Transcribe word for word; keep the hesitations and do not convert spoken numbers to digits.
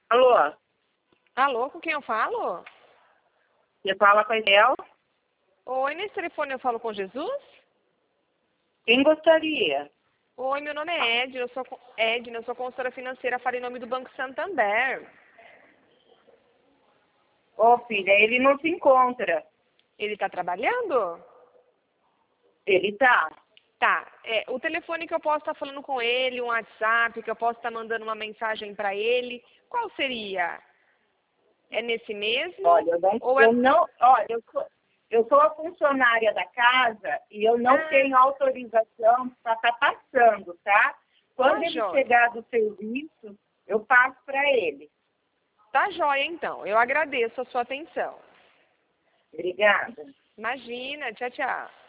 Alô? Alô, com quem eu falo? Você fala com a Isel? Oi, nesse telefone eu falo com Jesus? Quem gostaria? Oi, meu nome é Edna, eu sou co- Edna, eu sou consultora financeira, falo em nome do Banco Santander. Ô, filha, ele não se encontra. Ele está trabalhando? Ele tá. Tá, é, o telefone que eu posso estar falando com ele, um WhatsApp, que eu posso estar mandando uma mensagem para ele, qual seria? É nesse mesmo? Olha, eu não, Ou é... eu não, olha, eu sou, eu sou a funcionária da casa e eu não Ah, tenho autorização para estar passando, tá? Quando tá ele jóia. chegar do serviço, eu passo para ele. Tá jóia, então. Eu agradeço a sua atenção. Obrigada. Imagina, tchau, tchau.